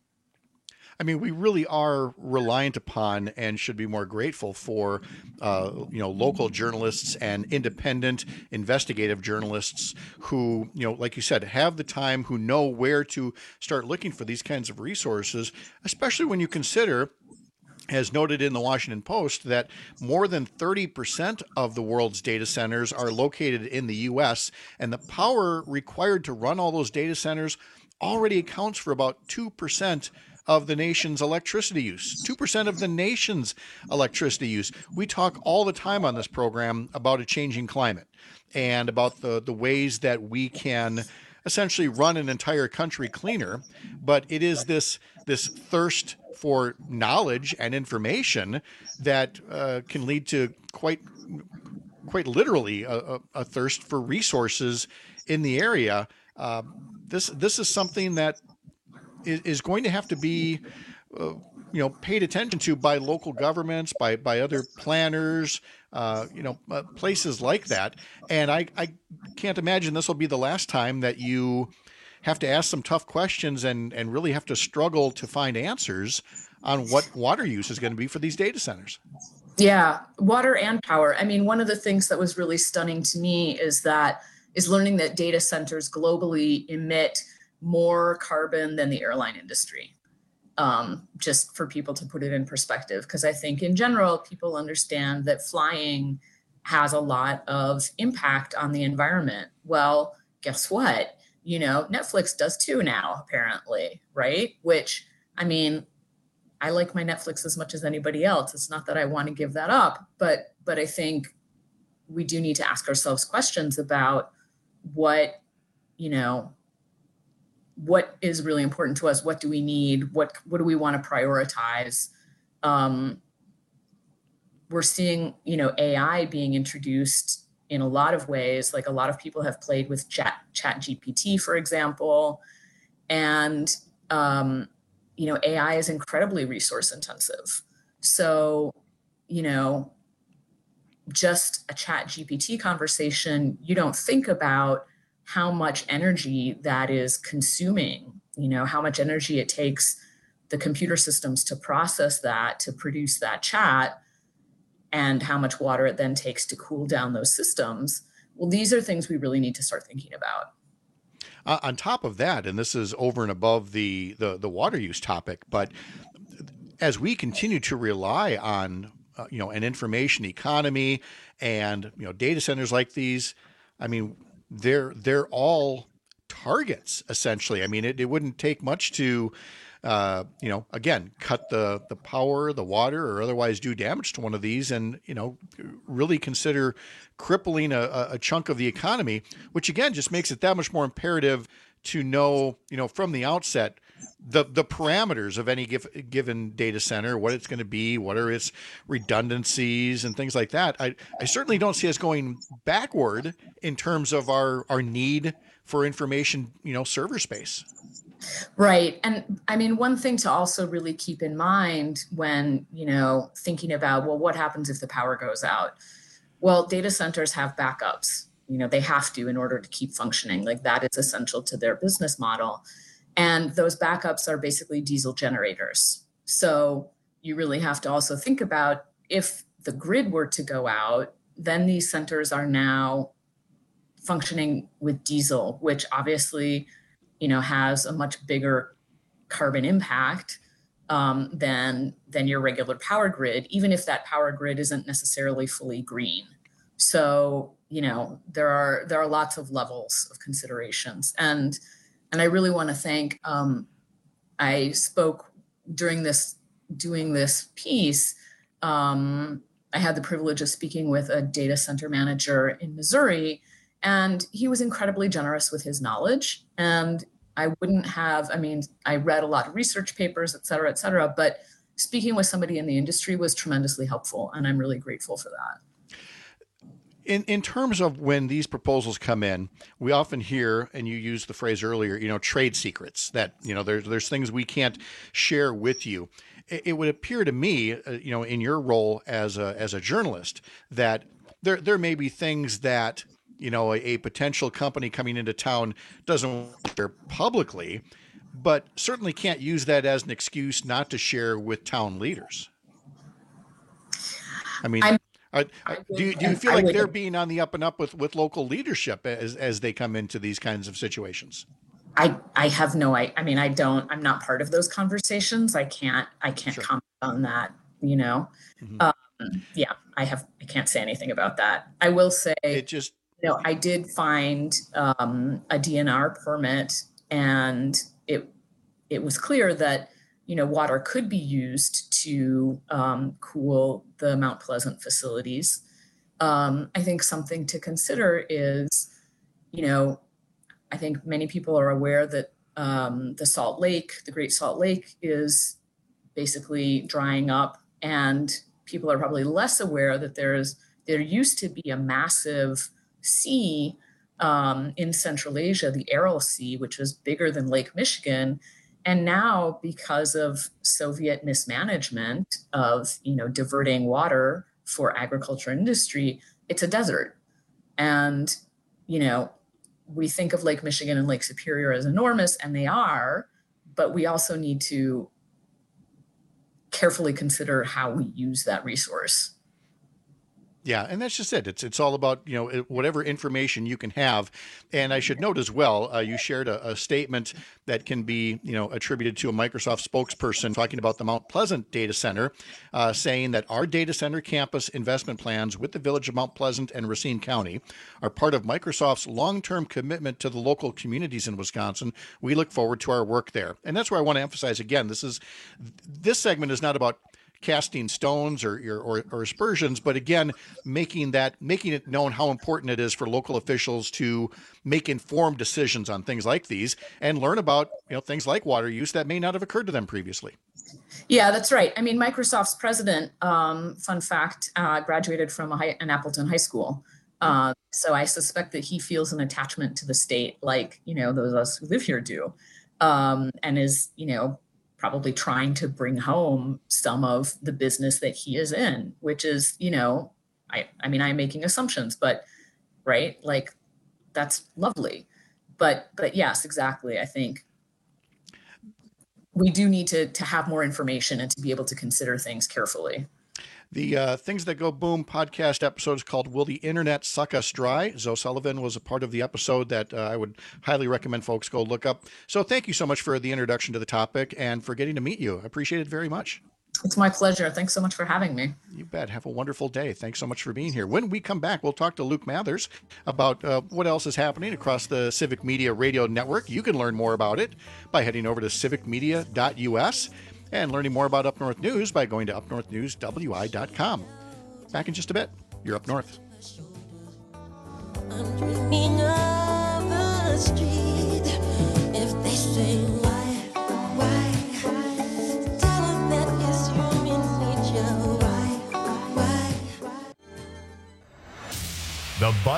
I mean, we really are reliant upon and should be more grateful for, uh, you know, local journalists and independent investigative journalists who, you know, like you said, have the time, who know where to start looking for these kinds of resources, especially when you consider, as noted in the Washington Post, that more than thirty percent of the world's data centers are located in the U S, and the power required to run all those data centers already accounts for about two percent of the nation's electricity use, two percent of the nation's electricity use. We talk all the time on this program about a changing climate and about the, the ways that we can essentially run an entire country cleaner. But it is this, this thirst for knowledge and information that uh, can lead to quite, quite literally a, a, a thirst for resources in the area. Uh, this, this is something that is going to have to be, uh, you know, paid attention to by local governments, by by other planners, uh, you know, uh, places like that. And I, I can't imagine this will be the last time that you have to ask some tough questions and, and really have to struggle to find answers on what water use is going to be for these data centers. Yeah, water and power. I mean, one of the things that was really stunning to me is that is learning that data centers globally emit more carbon than the airline industry, um, just for people to put it in perspective. Because I think in general, people understand that flying has a lot of impact on the environment. Well, guess what? You know, Netflix does too now, apparently, right? Which, I mean, I like my Netflix as much as anybody else. It's not that I want to give that up, but but I think we do need to ask ourselves questions about what, you know, what is really important to us? What do we need? What, what do we want to prioritize? Um, we're seeing, you know, A I being introduced in a lot of ways. Like a lot of people have played with Chat, Chat G P T, for example. And, um, you know, A I is incredibly resource intensive. So, you know, just a Chat G P T conversation, you don't think about how much energy that is consuming, you know, how much energy it takes the computer systems to process that, to produce that chat, and how much water it then takes to cool down those systems. Well, these are things we really need to start thinking about. Uh, on top of that, and this is over and above the, the, the water use topic, but as we continue to rely on, uh, you know, an information economy and, you know, data centers like these, I mean, they're they're all targets, essentially. I mean, it, it wouldn't take much to, uh, you know, again, cut the, the power, the water, or otherwise do damage to one of these and, you know, really consider crippling a, a chunk of the economy, which, again, just makes it that much more imperative to know, you know, from the outset the the parameters of any give, given data center, what it's going to be, what are its redundancies and things like that. I, I certainly don't see us going backward in terms of our, our need for information, you know, server space. Right. And I mean, one thing to also really keep in mind when, you know, thinking about, well, what happens if the power goes out? Well, data centers have backups. You know, they have to in order to keep functioning. Like that is essential to their business model. And those backups are basically diesel generators. So you really have to also think about if the grid were to go out, then these centers are now functioning with diesel, which obviously, you know, has a much bigger carbon impact um, than, than your regular power grid, even if that power grid isn't necessarily fully green. So, you know, there are there are lots of levels of considerations. And and I really want to thank, um, I spoke during this, doing this piece, um, I had the privilege of speaking with a data center manager in Missouri, and he was incredibly generous with his knowledge. And I wouldn't have, I mean, I read a lot of research papers, et cetera, et cetera, but speaking with somebody in the industry was tremendously helpful. And I'm really grateful for that. In in terms of when these proposals come in, we often hear, and you used the phrase earlier, you know, trade secrets, that, you know, there's, there's things we can't share with you. It, it would appear to me, uh, you know, in your role as a, as a journalist, that there, there may be things that, you know, a, a potential company coming into town doesn't share publicly, but certainly can't use that as an excuse not to share with town leaders. I mean, I'm- Uh, do you, do you feel like they're being on the up and up with, with local leadership as, as they come into these kinds of situations? I, I have no, I, I mean, I don't, I'm not part of those conversations. I can't, I can't sure. comment on that, you know? Mm-hmm. Um, yeah, I have, I can't say anything about that. I will say, it just, you know, I did find um, a D N R permit, and it, it was clear that, you know, water could be used to um, cool the Mount Pleasant facilities. Um, I think something to consider is, you know, I think many people are aware that um, the Salt Lake, the Great Salt Lake, is basically drying up, and people are probably less aware that there's there used to be a massive sea um, in Central Asia, the Aral Sea, which was bigger than Lake Michigan. And now, because of Soviet mismanagement of, you know, diverting water for agriculture and industry, it's a desert. And, you know, we think of Lake Michigan and Lake Superior as enormous, and they are, but we also need to carefully consider how we use that resource. Yeah, and that's just it. It's it's all about, you know, whatever information you can have. And I should note as well, uh, you shared a, a statement that can be, you know, attributed to a Microsoft spokesperson talking about the Mount Pleasant data center, uh, saying that our data center campus investment plans with the village of Mount Pleasant and Racine County are part of Microsoft's long-term commitment to the local communities in Wisconsin. We look forward to our work there. And that's where I want to emphasize again, this is this segment is not about casting stones or, or or aspersions, but again, making that making it known how important it is for local officials to make informed decisions on things like these and learn about, you know, things like water use that may not have occurred to them previously. Yeah, that's right. I mean, Microsoft's president, um, fun fact, uh, graduated from a high, an Appleton high school. Uh, so I suspect that he feels an attachment to the state, like, you know, those of us who live here do, um, and is, you know, probably trying to bring home some of the business that he is in, which is, you know, I, I mean, I'm making assumptions, but right. Like that's lovely. But, but yes, exactly. I think we do need to, to have more information and to be able to consider things carefully. The uh, Things That Go Boom podcast episode is called Will the Internet Suck Us Dry? Zoe Sullivan was a part of the episode that uh, I would highly recommend folks go look up. So thank you so much for the introduction to the topic and for getting to meet you. I appreciate it very much. It's my pleasure. Thanks so much for having me. You bet. Have a wonderful day. Thanks so much for being here. When we come back, we'll talk to Luke Mathers about uh, what else is happening across the Civic Media Radio Network. You can learn more about it by heading over to civic media dot u s. and learning more about Up North News by going to up north news w i dot com. Back in just a bit. You're Up North. I'm dreaming of a street. If they say why,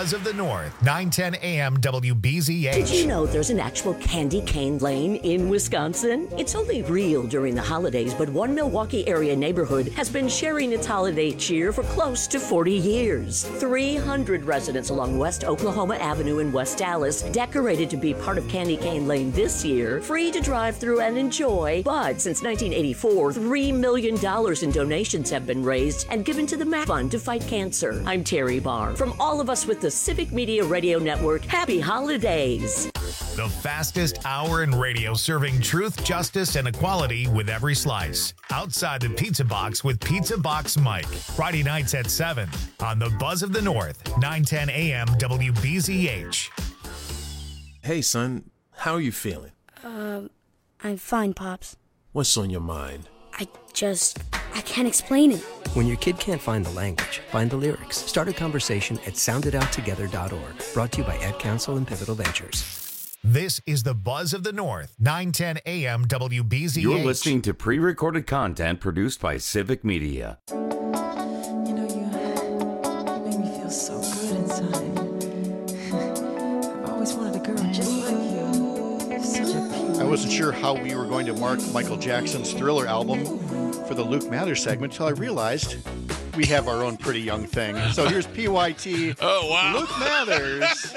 Buzz of the North, nine ten A M W B Z H. Did you know there's an actual candy cane lane in Wisconsin? It's only real during the holidays, but one Milwaukee area neighborhood has been sharing its holiday cheer for close to forty years. three hundred residents along West Oklahoma Avenue in West Dallas decorated to be part of Candy Cane Lane this year, free to drive through and enjoy. But since nineteen eighty-four, three million dollars in donations have been raised and given to the MAC Fund to fight cancer. I'm Terry Barr. From all of us with the Civic Media Radio Network, happy holidays. The fastest hour in radio, serving truth, justice, and equality with every slice. Outside the Pizza Box with Pizza Box Mike. Friday nights at seven on the Buzz of the North, nine ten A M W B Z H. Hey, son, how are you feeling? Um, I'm fine, Pops. What's on your mind? I just, I can't explain it. When your kid can't find the language, find the lyrics. Start a conversation at sound it out together dot org. Brought to you by Ad Council and Pivotal Ventures. This is the Buzz of the North, nine ten A M W B Z H. You're listening to pre-recorded content produced by Civic Media. You know, you, you make me feel so good inside. I've always wanted a girl just like you. Such a peach. I wasn't sure how we were going to mark Michael Jackson's Thriller album for the Luke Mathers segment until I realized we have our own Pretty Young Thing. So here's P Y T. Oh, wow. Luke Mathers.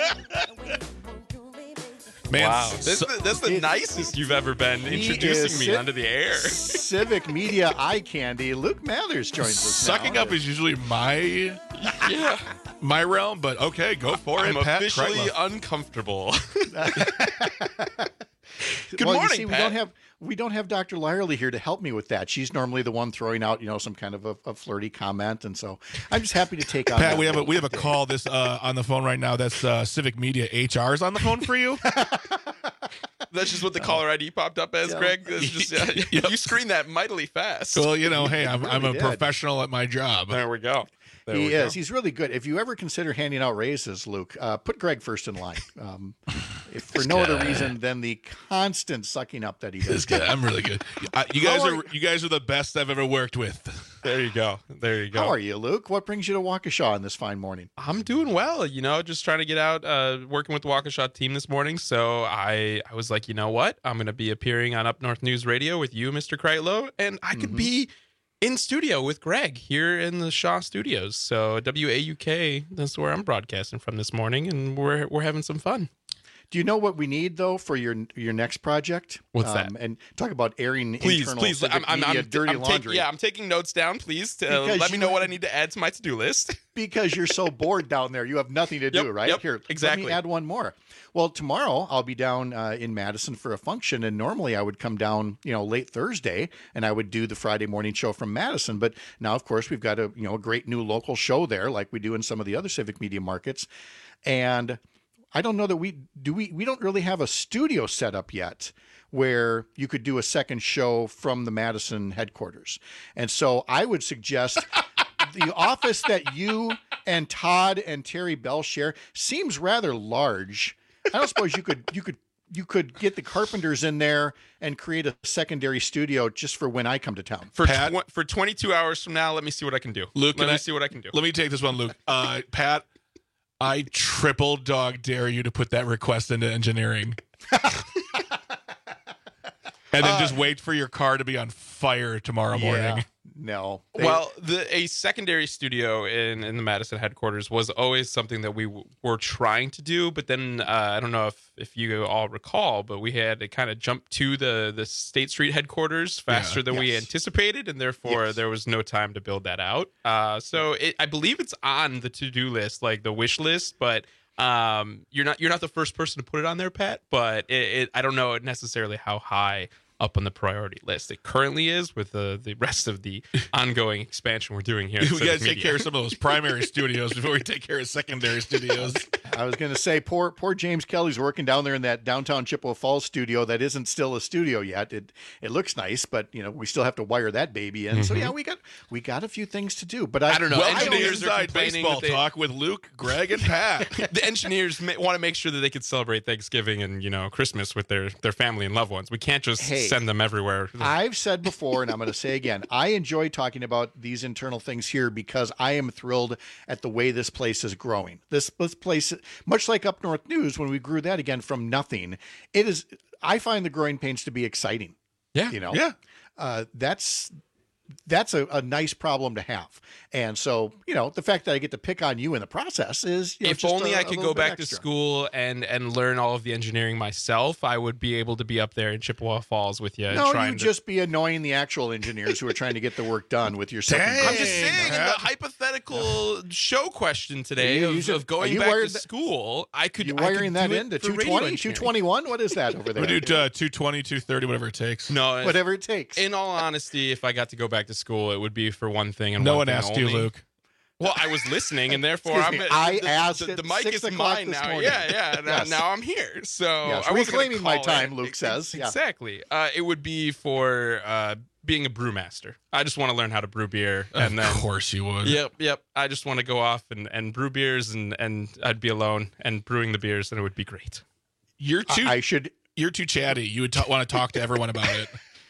Man, wow. This, so, this is the it, nicest you've ever been introducing me onto the air. Civic Media eye candy. Luke Mathers joins us. Sucking now. up is usually my yeah my realm, but okay, go for I'm it. I'm officially uncomfortable. Good well, morning, you see, Pat. we don't have we don't have Doctor Lyerly here to help me with that. She's normally the one throwing out, you know, some kind of a, a flirty comment, and so I'm just happy to take on. Pat, we have a we have a call this uh, on the phone right now. That's uh, Civic Media H R's on the phone for you. That's just what the caller I D popped up as, yeah. Greg. That's just, uh, yep. You screened that mightily fast. Well, you know, hey, I'm, really I'm a did. professional at my job. There we go. There he we is. Go. He's really good. If you ever consider handing out raises, Luke, uh, put Greg first in line. Um, if for no other reason than the constant sucking up that he does. This guy, I'm really good. Uh, you guys are, are you guys are the best I've ever worked with. There you go. There you go. How are you, Luke? What brings you to Waukesha on this fine morning? I'm doing well. You know, just trying to get out, uh, working with the Waukesha team this morning. So I, I was like, you know what? I'm going to be appearing on Up North News Radio with you, Mister Kreitlow, and I could mm-hmm. be in studio with Greg here in the Shaw Studios. So W A U K, that's where I'm broadcasting from this morning, and we're we're having some fun. Do you know what we need though for your your next project? What's um, that? And talk about airing please, internal please. Civic I'm, I'm, media I'm, dirty I'm laundry. Take, yeah, I'm taking notes down. Please uh, let me know what I need to add to my to-do list. Because you're so bored down there, you have nothing to do, yep, right? Yep, Here, exactly. Let me add one more. Well, tomorrow I'll be down uh, in Madison for a function, and normally I would come down, you know, late Thursday, and I would do the Friday morning show from Madison. But now, of course, we've got a you know a great new local show there, like we do in some of the other Civic Media markets, and I don't know that we do we we don't really have a studio set up yet where you could do a second show from the Madison headquarters. And so I would suggest the office that you and Todd and Terry Bell share seems rather large. I don't suppose you could you could you could get the Carpenters in there and create a secondary studio just for when I come to town. For tw- for twenty-two hours from now, let me see what I can do. Luke, let me I, see what I can do. Let me take this one, Luke. Uh, Pat, I triple dog dare you to put that request into engineering. And then uh, just wait for your car to be on fire tomorrow morning. Yeah, no. They, well, the a secondary studio in, in the Madison headquarters was always something that we w- were trying to do. But then uh, I don't know if, if you all recall, but we had to kind of jump to the, the State Street headquarters faster yeah, than yes. we anticipated. And therefore, yes. there was no time to build that out. Uh, so it, I believe it's on the to-do list, like the wish list. But um, you're not you're not the first person to put it on there, Pat. But it, it, I don't know necessarily how high up on the priority list it currently is with the the rest of the ongoing expansion we're doing here. We got to take care of some of those primary studios before we take care of secondary studios. I was going to say, poor poor James Kelly's working down there in that downtown Chippewa Falls studio that isn't still a studio yet. It it looks nice, but you know we still have to wire that baby in. Mm-hmm. So yeah, we got we got a few things to do. But I, I don't know. Well, engineers are complaining baseball they, talk with Luke, Greg, and Pat. The engineers may, want to make sure that they could celebrate Thanksgiving and you know Christmas with their their family and loved ones. We can't just hey, send them everywhere. I've said before, and I'm going to say again, I enjoy talking about these internal things here because I am thrilled at the way this place is growing. This, this place, much like Up North News, when we grew that again from nothing, it is, I find the growing pains to be exciting. Yeah. You know? Yeah. Uh, that's, that's a, a nice problem to have. And so, you know, the fact that I get to pick on you in the process is, you know, if just only a- I a could little go bit back extra. to school and and learn all of the engineering myself, I would be able to be up there in Chippewa Falls with you. No, trying you'd to... just be annoying the actual engineers who are trying to get the work done with your second. Dang. I'm just saying, in the hypothetical show question today You- you of, should- of are going you back wired to that- school, I could. You I wiring could that do it into for two radio twenty, engineering. two twenty-one? What is that over there? We do uh, two twenty, two thirty, whatever it takes. No, it's- Whatever it takes. In all honesty, if I got to go back to school, it would be for one thing and No one one thing asked only. you, Luke. Well, I was listening, and therefore Excuse I'm. me, I the, asked the, at the mic six is o'clock mine this now. morning. Yeah, yeah. Now, Yes. now I'm here, so Yes, I wasn't gonna reclaiming my call time, it. Luke Ex- says. Yeah. Exactly. Uh, it would be for uh, being a brewmaster. I just want to learn how to brew beer, and Of then course you would. Yep, yep. I just want to go off and, and brew beers, and, and I'd be alone and brewing the beers, and it would be great. You're too. I should. You're too chatty. You would ta- want to talk to everyone about it.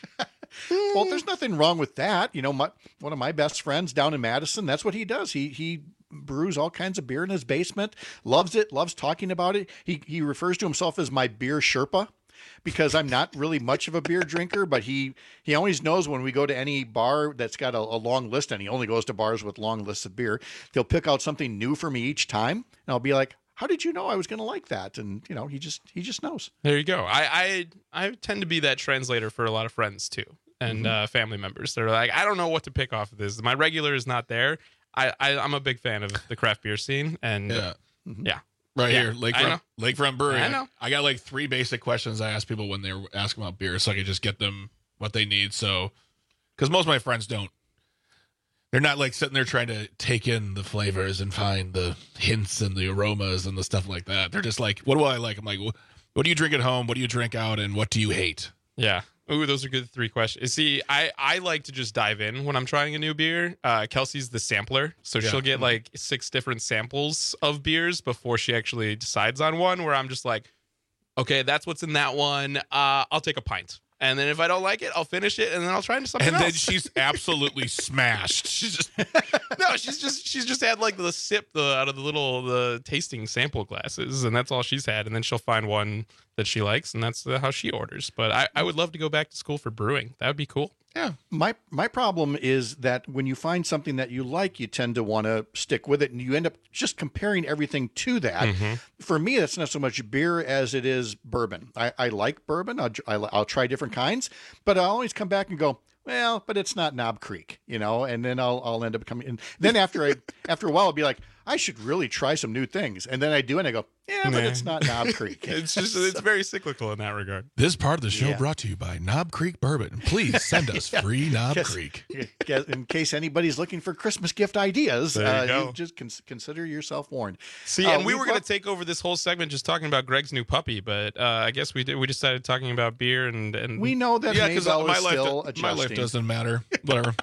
Well, there's nothing wrong with that. You know, my, one of my best friends down in Madison, that's what he does. He he brews all kinds of beer in his basement, loves it, loves talking about it. He he refers to himself as my beer Sherpa because I'm not really much of a beer drinker, but he he always knows when we go to any bar that's got a, a long list, and he only goes to bars with long lists of beer, he'll pick out something new for me each time, and I'll be like, how did you know I was going to like that? And, you know, he just he just knows. There you go. I I, I tend to be that translator for a lot of friends, too, and Mm-hmm. uh, family members. They're like, I don't know what to pick off of this. My regular is not there. I, I, I'm a big fan of the craft beer scene, and Yeah. yeah. Right Yeah, here, I Lakefront, know. Lakefront Brewery. I know. I got like three basic questions I ask people when they're asking about beer, so I can just get them what they need. So, because most of my friends don't, they're not like sitting there trying to take in the flavors and find the hints and the aromas and the stuff like that. They're just like, what do I like? I'm like, what do you drink at home? What do you drink out? And what do you hate? Yeah. Ooh, those are good three questions. See, I, I like to just dive in when I'm trying a new beer. Uh, Kelsey's the sampler, so Yeah. she'll get like six different samples of beers before she actually decides on one, where I'm just like, okay, that's what's in that one. Uh, I'll take a pint. And then if I don't like it, I'll finish it, and then I'll try into something And else. then she's absolutely smashed. She's just no, she's just she's just had like the sip the out of the little the tasting sample glasses, and that's all she's had. And then she'll find one that she likes, and that's the, how she orders. But I, I would love to go back to school for brewing. That would be cool. Yeah. My my problem is that when you find something that you like, you tend to want to stick with it, and you end up just comparing everything to that. Mhm. For me, that's not so much beer as it is bourbon. I, I like bourbon. I'll, I'll, I'll try different kinds, but I always come back and go, well, but it's not Knob Creek, you know, and then I'll, I'll end up coming in. Then after I, after a while, I'll be like, I should really try some new things. And then I do, and I go, yeah, but Nah. it's not Knob Creek. It's just it's very cyclical in that regard. This part of the show Yeah. brought to you by Knob Creek Bourbon. Please send us Yeah. free Knob Yes. Creek. Yeah, in case anybody's looking for Christmas gift ideas, There you uh, go. you just cons- consider yourself warned. See, Uh, and we we've were going got- to take over this whole segment just talking about Greg's new puppy, but uh, I guess we did. We decided talking about beer and and We know that Yeah, because Maybell my is life, still do- adjusting. my life doesn't matter. Whatever.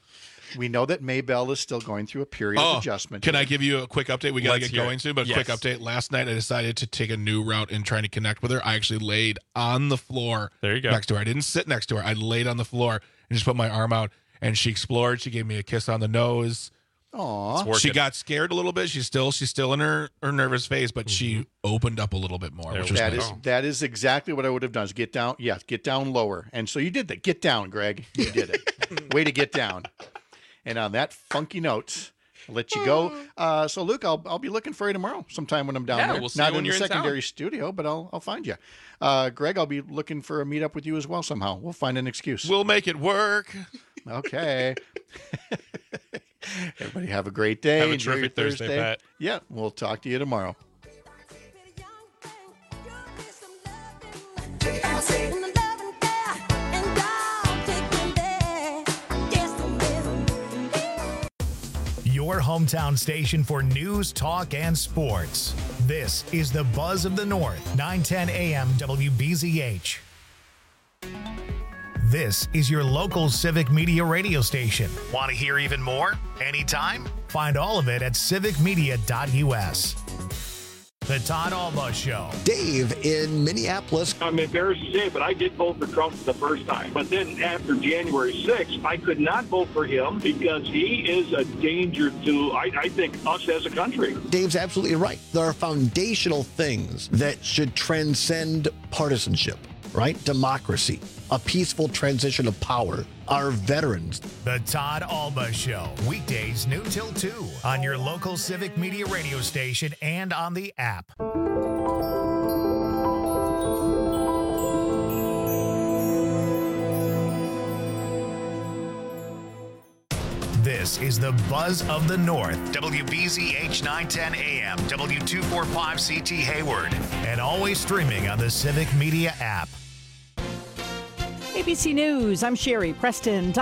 We know that Maybell is still going through a period of Oh, adjustment. can I here. give you a quick update? We got to Let's get hear going it. soon, but Yes. quick update. Last night, I decided to take a new route in trying to connect with her. I actually laid on the floor There you go. next to her. I didn't sit next to her. I laid on the floor and just put my arm out, and she explored. She gave me a kiss on the nose. Aw. It's She working. got scared a little bit. She's still she's still in her, her nervous phase, but she opened up a little bit more, There which we was That nice. is that is exactly what I would have done. Is get down, yeah, get down lower. And so you did that. Get down, Greg. You did it. Way to get down. And on that funky note, I'll let you go. Uh, so Luke, I'll I'll be looking for you tomorrow, sometime when I'm down Yeah, there. we'll see Not you when in you're the in town. secondary studio, but I'll I'll find you. Uh, Greg, I'll be looking for a meetup with you as well somehow. We'll find an excuse. We'll make it work. Okay. Everybody have a great day. Have a Enjoy your terrific Thursday, Pat. Yeah, we'll talk to you tomorrow. Your hometown station for news, talk, and sports. This is the Buzz of the North, nine ten A M W B Z H. This is your local civic media radio station. Want to hear even more? Anytime? Find all of it at civic media dot U S. The Todd Alba Show. Dave in Minneapolis. I'm embarrassed to say it, but I did vote for Trump the first time. But then after January sixth, I could not vote for him because he is a danger to, I, I think, us as a country. Dave's absolutely right. There are foundational things that should transcend partisanship, right? Democracy, a peaceful transition of power, our veterans. The Todd Alba Show, weekdays noon till two on your local Civic Media radio station and on the app. This is the Buzz of the North, W B Z H nine ten A M, W two forty-five C T Hayward, and always streaming on the Civic Media app. A B C News, I'm Sherry Preston.